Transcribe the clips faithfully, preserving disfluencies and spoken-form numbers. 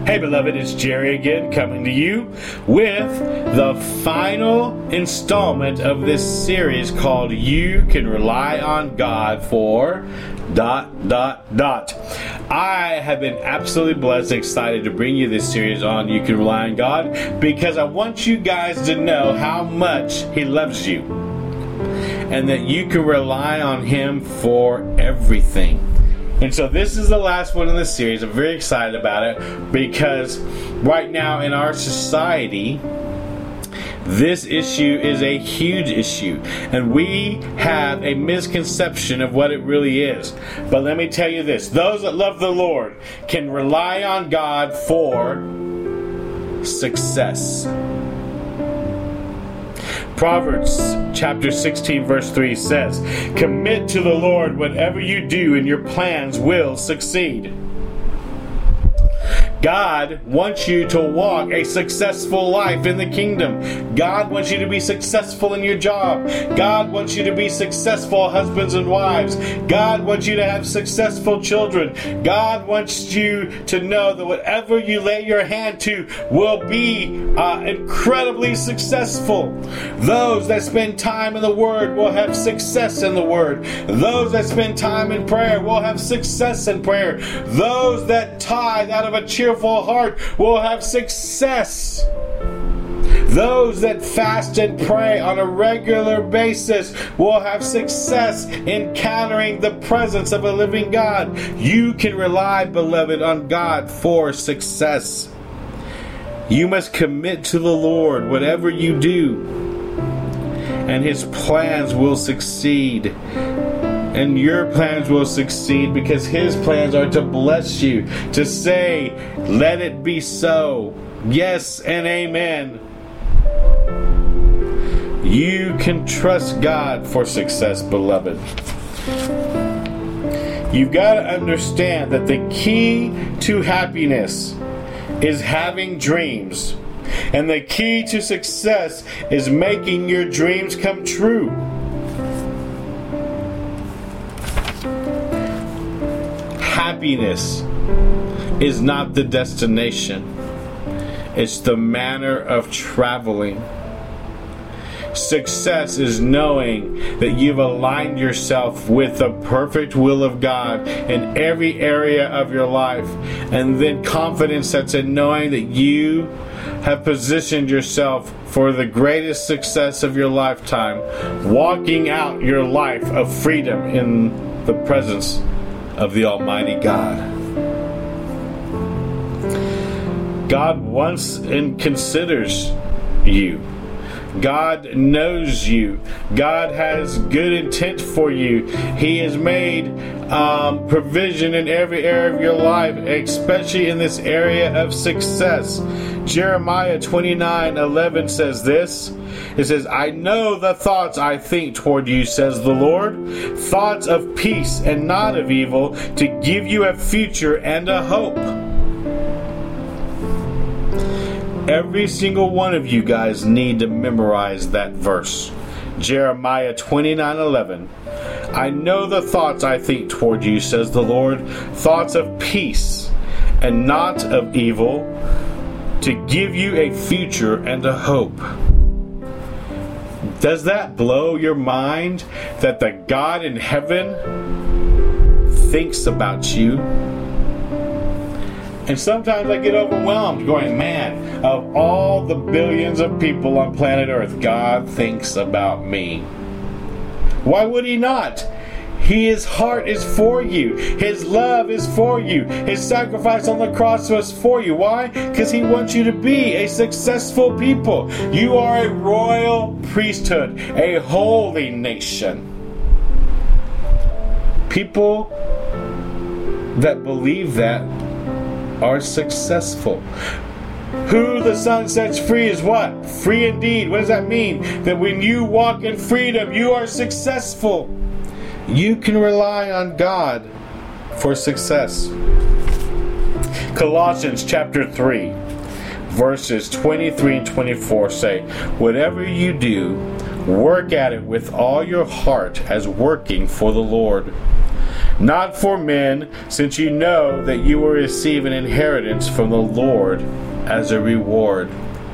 Hey beloved, it's Jerry again, coming to you with the final installment of this series called You Can Rely on God for dot dot dot. I have been absolutely blessed and excited to bring you this series on You Can Rely on God because I want you guys to know how much He loves you and that you can rely on Him for everything. And so this is the last one in the series. I'm very excited about it because right now in our society, this issue is a huge issue. And we have a misconception of what it really is. But let me tell you this. Those that love the Lord can rely on God for success. Proverbs chapter sixteen verse three says, "Commit to the Lord whatever you do and your plans will succeed." God wants you to walk a successful life in the kingdom. God wants you to be successful in your job. God wants you to be successful husbands and wives. God wants you to have successful children. God wants you to know that whatever you lay your hand to will be uh, incredibly successful. Those that spend time in the Word will have success in the Word. Those that spend time in prayer will have success in prayer. Those that tithe out of a cheerful heart will have success. Those that fast and pray on a regular basis will have success encountering the presence of a living God. You can rely, beloved, on God for success. You must commit to the Lord whatever you do, and His plans will succeed. And your plans will succeed because His plans are to bless you, to say, let it be so. Yes and amen. You can trust God for success, beloved. You've got to understand that the key to happiness is having dreams. And the key to success is making your dreams come true. Happiness is not the destination. It's the manner of traveling. Success is knowing that you've aligned yourself with the perfect will of God in every area of your life. And then confidence that's in knowing that you have positioned yourself for the greatest success of your lifetime, walking out your life of freedom in the presence of the Almighty God. God wants and considers you. God knows you. God has good intent for you. He has made um, provision in every area of your life, especially in this area of success. Jeremiah twenty-nine eleven says this. It says, "I know the thoughts I think toward you, says the Lord, thoughts of peace and not of evil, to give you a future and a hope." Every single one of you guys need to memorize that verse. Jeremiah twenty-nine eleven. "I know the thoughts I think toward you, says the Lord, thoughts of peace and not of evil, to give you a future and a hope." Does that blow your mind that the God in heaven thinks about you? And sometimes I get overwhelmed going, man, of all the billions of people on planet Earth, God thinks about me. Why would He not? His heart is for you. His love is for you. His sacrifice on the cross was for you. Why? Because He wants you to be a successful people. You are a royal priesthood, a holy nation. People that believe that are successful. Who the Son sets free is what? Free indeed. What does that mean? That when you walk in freedom, you are successful. You can rely on God for success. Colossians chapter three, verses twenty-three and twenty-four say, "Whatever you do, work at it with all your heart as working for the Lord, not for men, since you know that you will receive an inheritance from the Lord as a reward.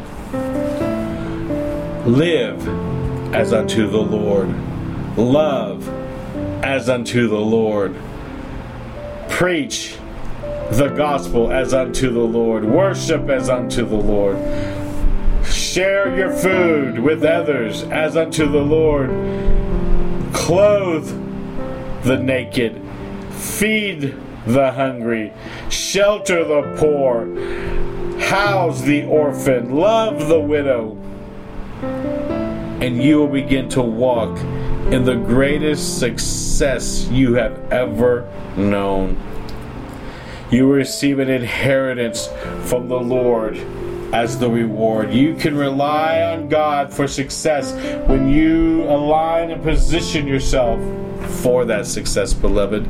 Live as unto the Lord. Love as unto the Lord. Preach the gospel as unto the Lord. Worship as unto the Lord. Share your food with others as unto the Lord. Clothe the naked. Feed the hungry. Shelter the poor. House the orphan. Love the widow. And you will begin to walk in the greatest success you have ever known. You will receive an inheritance from the Lord as the reward. You can rely on God for success when you align and position yourself for that success, beloved.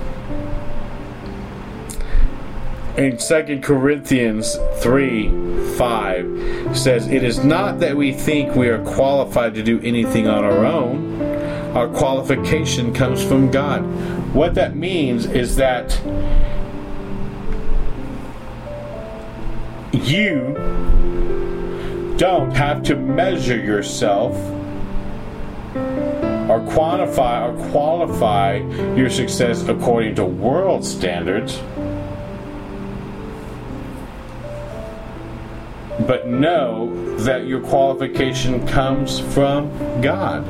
In Second Corinthians three five says, "It is not that we think we are qualified to do anything on our own. Our qualification comes from God." What that means is that you don't have to measure yourself or quantify or qualify your success according to world standards, but know that your qualification comes from God.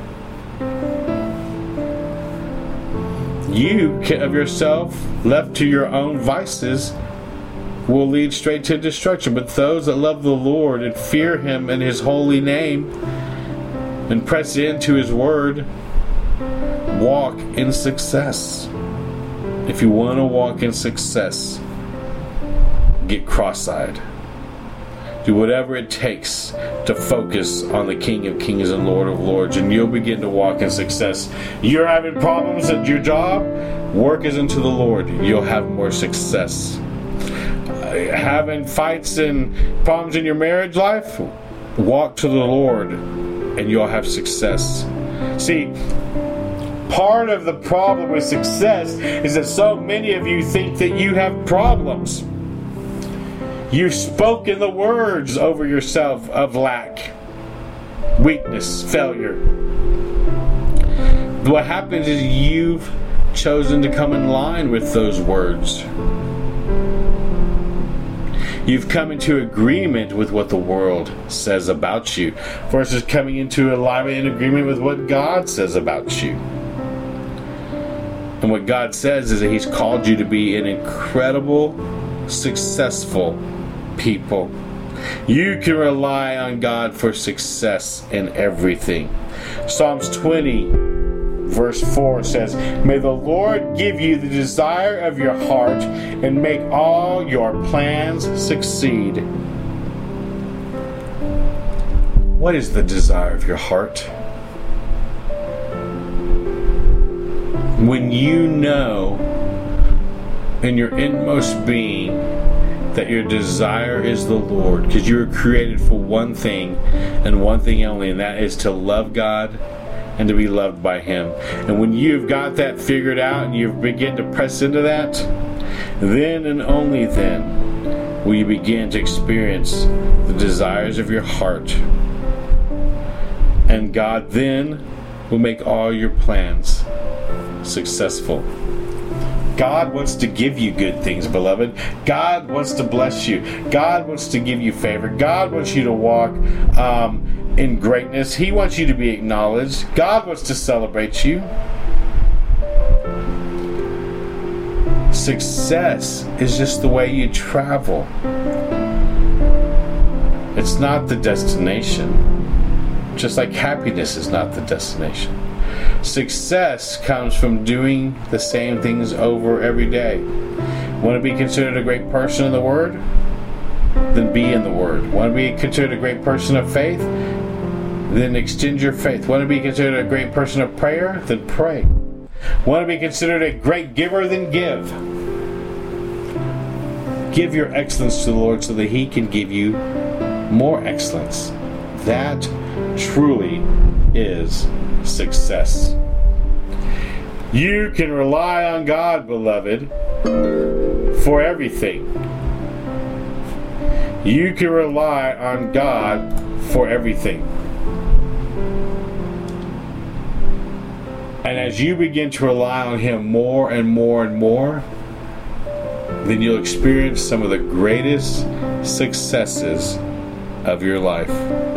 You of yourself, left to your own vices, will lead straight to destruction. But those that love the Lord and fear Him and His holy name and press into His word walk in success. If you want to walk in success, get cross-eyed. Do whatever it takes to focus on the King of Kings and Lord of Lords, and you'll begin to walk in success. You're having problems at your job? Work as unto the Lord. You'll have more success. Having fights and problems in your marriage life? Walk to the Lord and you'll have success. See, part of the problem with success is that so many of you think that you have problems. You've spoken the words over yourself of lack, weakness, failure. What happens is you've chosen to come in line with those words. You've come into agreement with what the world says about you versus coming into alignment and agreement with what God says about you. And what God says is that He's called you to be an incredible, successful people. You can rely on God for success in everything. Psalms twenty verse four says, "May the Lord give you the desire of your heart and make all your plans succeed." What is the desire of your heart? When you know in your inmost being that your desire is the Lord, because you were created for one thing and one thing only, and that is to love God and to be loved by Him. And when you've got that figured out and you begin to press into that, then and only then will you begin to experience the desires of your heart. And God then will make all your plans successful. God wants to give you good things, beloved. God wants to bless you. God wants to give you favor. God wants you to walk um, in greatness. He wants you to be acknowledged. God wants to celebrate you. Success is just the way you travel. It's not the destination. Just like happiness is not the destination. Success comes from doing the same things over every day. Want to be considered a great person in the Word? Then be in the Word. Want to be considered a great person of faith? Then extend your faith. Want to be considered a great person of prayer? Then pray. Want to be considered a great giver? Then give. Give your excellence to the Lord so that He can give you more excellence. That truly is success. You can rely on God, beloved, for everything. You can rely on God for everything. And as you begin to rely on Him more and more and more, then you'll experience some of the greatest successes of your life.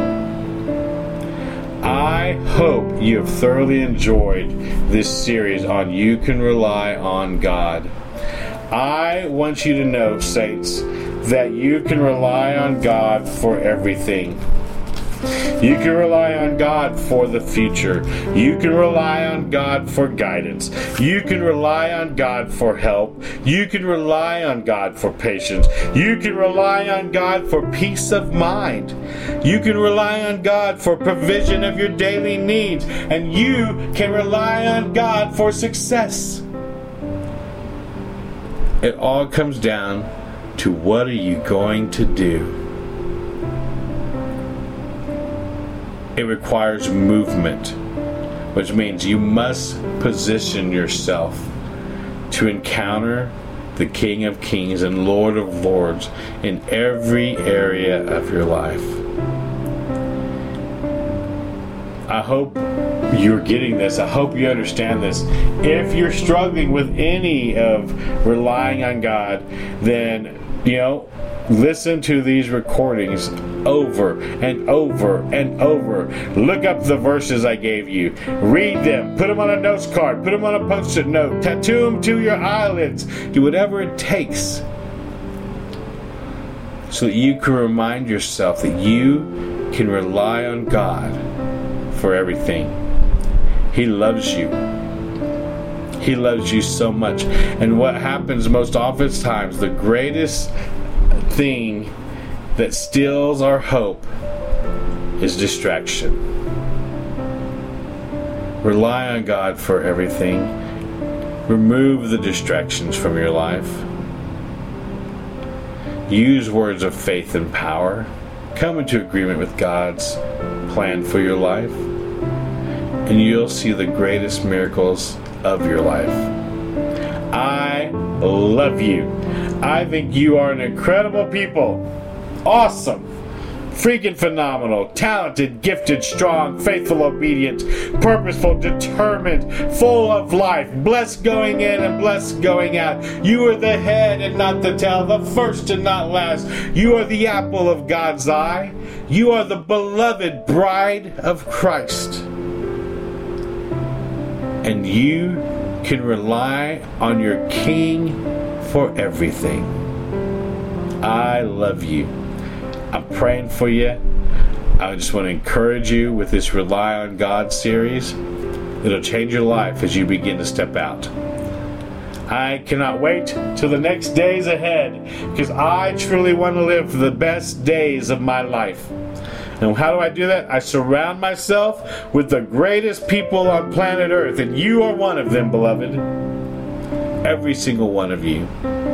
I hope you have thoroughly enjoyed this series on You Can Rely on God. I want you to know, saints, that you can rely on God for everything. You can rely on God for the future. You can rely on God for guidance. You can rely on God for help. You can rely on God for patience. You can rely on God for peace of mind. You can rely on God for provision of your daily needs. And you can rely on God for success. It all comes down to what are you going to do? It requires movement, which means you must position yourself to encounter the King of Kings and Lord of Lords in every area of your life. I hope you're getting this. I hope you understand this. If you're struggling with any of relying on God, then, you know, listen to these recordings over and over and over. Look up the verses I gave you. Read them. Put them on a notes card. Put them on a post-it note. Tattoo them to your eyelids. Do whatever it takes so that you can remind yourself that you can rely on God for everything. He loves you. He loves you so much. And what happens most oftentimes, the greatest thing that steals our hope is distraction. Rely on God for everything. Remove the distractions from your life. Use words of faith and power. Come into agreement with God's plan for your life, and you'll see the greatest miracles of your life. I love you. I think you are an incredible people. Awesome. Freaking phenomenal. Talented, gifted, strong, faithful, obedient, purposeful, determined, full of life. Blessed going in and blessed going out. You are the head and not the tail, the first and not last. You are the apple of God's eye. You are the beloved bride of Christ. And you can rely on your King for everything. I love you. I'm praying for you. I just want to encourage you with this Rely on God series. It'll change your life as you begin to step out. I cannot wait till the next days ahead, because I truly want to live the best days of my life. And how do I do that? I surround myself with the greatest people on planet Earth, and you are one of them, beloved. Every single one of you.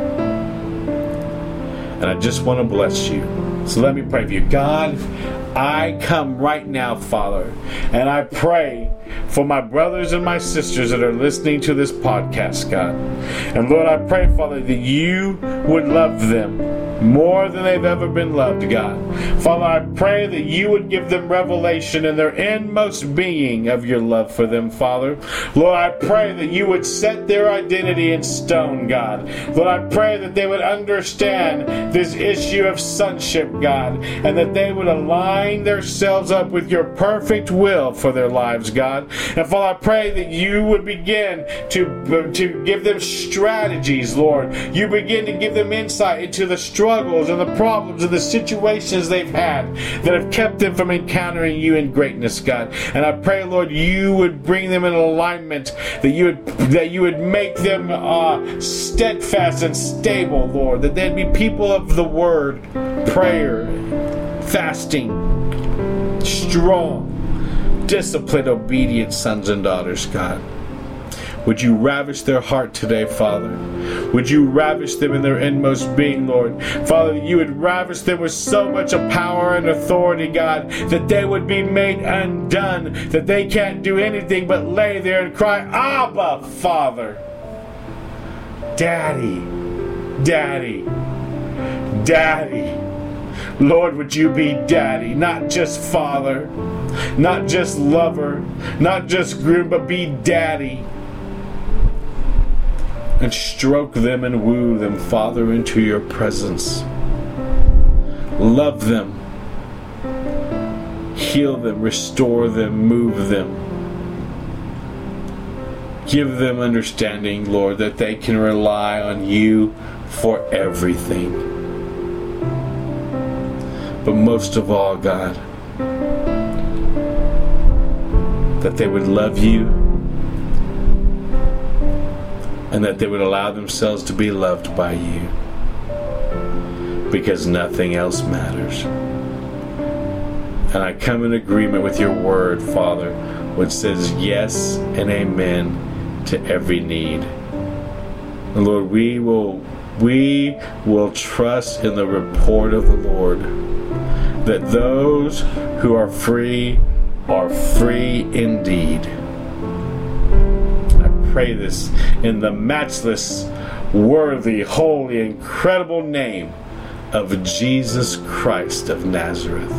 And I just want to bless you. So let me pray for you. God, I come right now, Father, and I pray for my brothers and my sisters that are listening to this podcast, God. And Lord, I pray, Father, that you would love them more than they've ever been loved, God. Father, I pray that you would give them revelation in their inmost being of your love for them, Father. Lord, I pray that you would set their identity in stone, God. Lord, I pray that they would understand this issue of sonship, God, and that they would align themselves up with your perfect will for their lives, God. And Father, I pray that you would begin to, to give them strategies, Lord. You begin to give them insight into the struggles and the problems and the situations they've had that have kept them from encountering you in greatness, God. And I pray, Lord, you would bring them in alignment, that you would that you would make them uh, steadfast and stable, Lord, that they'd be people of the word, prayer, fasting, strong, disciplined, obedient sons and daughters, God. Would you ravish their heart today, Father? Would you ravish them in their inmost being, Lord? Father, you would ravish them with so much of power and authority, God, that they would be made undone, that they can't do anything but lay there and cry, Abba, Father. Daddy, Daddy, Daddy. Lord, would you be Daddy, not just Father, not just lover, not just groom, but be Daddy. And stroke them and woo them, Father, into your presence. Love them. Heal them, restore them, move them. Give them understanding, Lord, that they can rely on you for everything. But most of all, God, that they would love you and that they would allow themselves to be loved by you, because nothing else matters. And I come in agreement with your word, Father, which says yes and amen to every need. And Lord, we will we will trust in the report of the Lord, that those who are free are free indeed. I pray this in the matchless, worthy, holy, incredible name of Jesus Christ of Nazareth.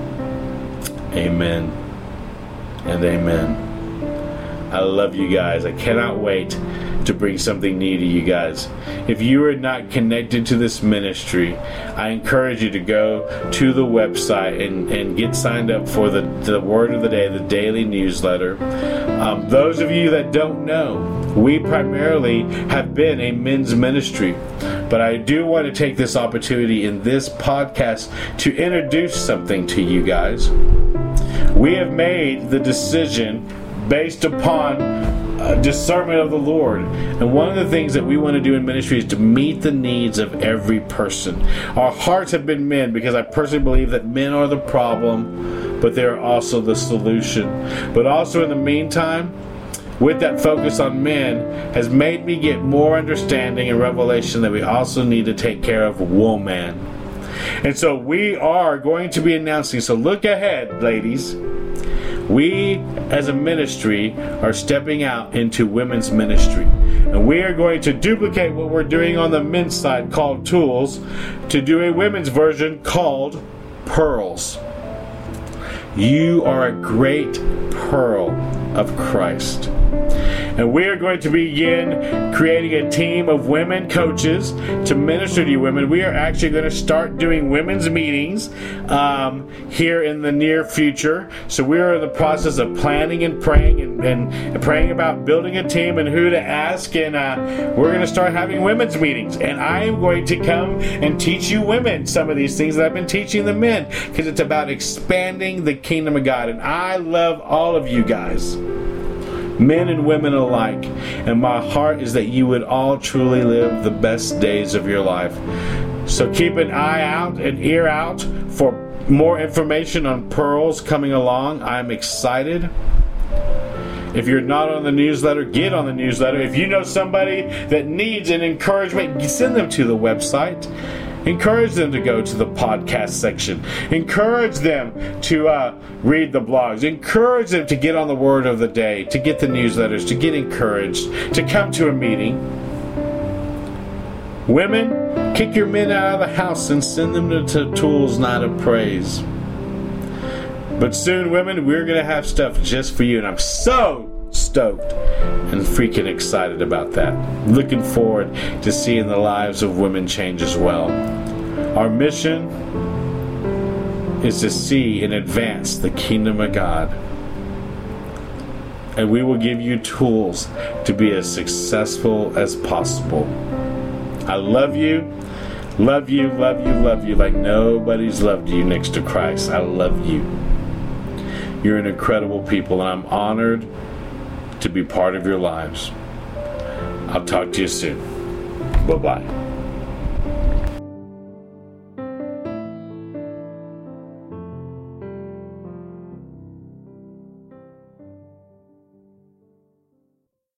Amen and amen. I love you guys. I cannot wait to bring something new to you guys. If you are not connected to this ministry, I encourage you to go to the website and, and get signed up for the, the Word of the Day, the daily newsletter. Um, those of you that don't know, we primarily have been a men's ministry. But I do want to take this opportunity in this podcast to introduce something to you guys. We have made the decision based upon uh, discernment of the Lord. And one of the things that we want to do in ministry is to meet the needs of every person. Our hearts have been men, because I personally believe that men are the problem, but they're also the solution. But also in the meantime, with that focus on men, has made me get more understanding and revelation that we also need to take care of woman. And so we are going to be announcing, so look ahead, ladies. We, as a ministry, are stepping out into women's ministry. And we are going to duplicate what we're doing on the men's side, called Tools, to do a women's version called Pearls. You are a great pearl of Christ. And we are going to begin creating a team of women coaches to minister to you women. We are actually going to start doing women's meetings um, here in the near future. So we are in the process of planning and praying and, and praying about building a team and who to ask. And uh, we're going to start having women's meetings. And I am going to come and teach you women some of these things that I've been teaching the men, because it's about expanding the kingdom of God. And I love all of you guys, men and women alike, and my heart is that you would all truly live the best days of your life. So keep an eye out, an ear out for more information on Pearls coming along. I'm excited. If you're not on the newsletter, get on the newsletter. If you know somebody that needs an encouragement, send them to the website. Encourage them to go to the podcast section. Encourage them to uh, read the blogs. Encourage them to get on the Word of the Day, to get the newsletters, to get encouraged, to come to a meeting. Women, kick your men out of the house and send them to, to Tools Night of Praise. But soon, women, we're going to have stuff just for you. And I'm so stoked and freaking excited about that. Looking forward to seeing the lives of women change as well. Our mission is to see and advance the kingdom of God. And we will give you tools to be as successful as possible. I love you. Love you, love you, love you like nobody's loved you next to Christ. I love you. You're an incredible people, and I'm honored to be part of your lives. I'll talk to you soon. Bye-bye.